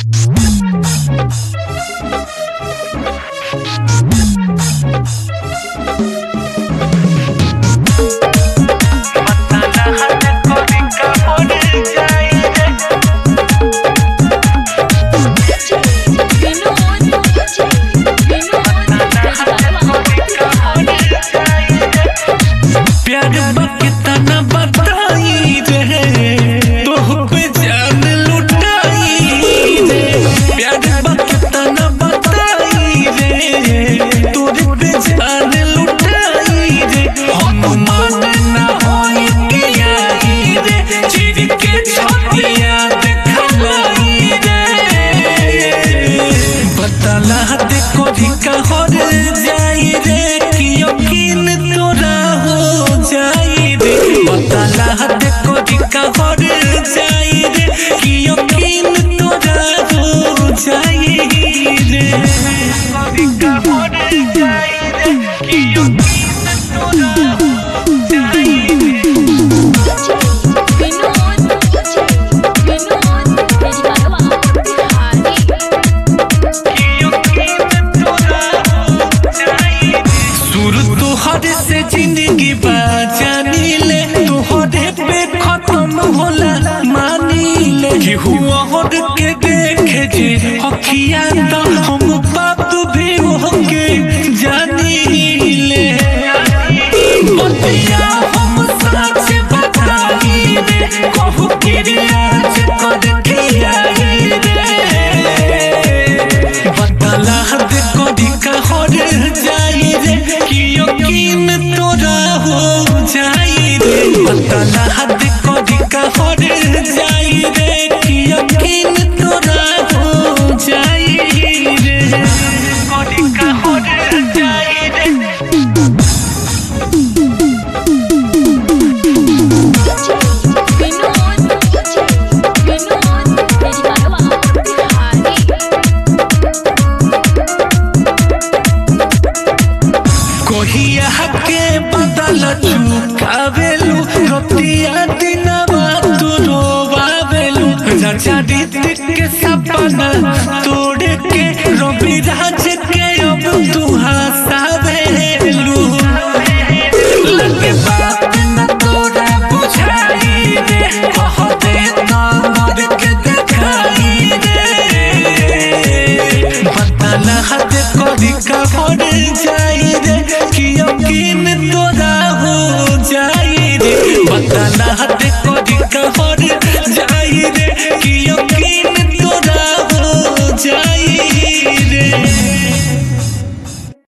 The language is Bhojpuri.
से जिंदगी बचानी ले तोहरे पे खत्म होला मानी ले कि हुआ होड़ के देखे जे अखिया तो हम बात भी होके जानी ले बतिया हम सच बताई रे कहू कि आज कर किया रे बदला दे कभी कहर जाई रे कि यकीन तोरा हो जाई रे बदला दे कभी कहर जाई रे कि यकीन तोरा हो जाई रे कभी कहर जाई रे कोहिया के बदल चुकावेलू रतिया दिनवा तू रोवावेलू राजा रीत के सपना तू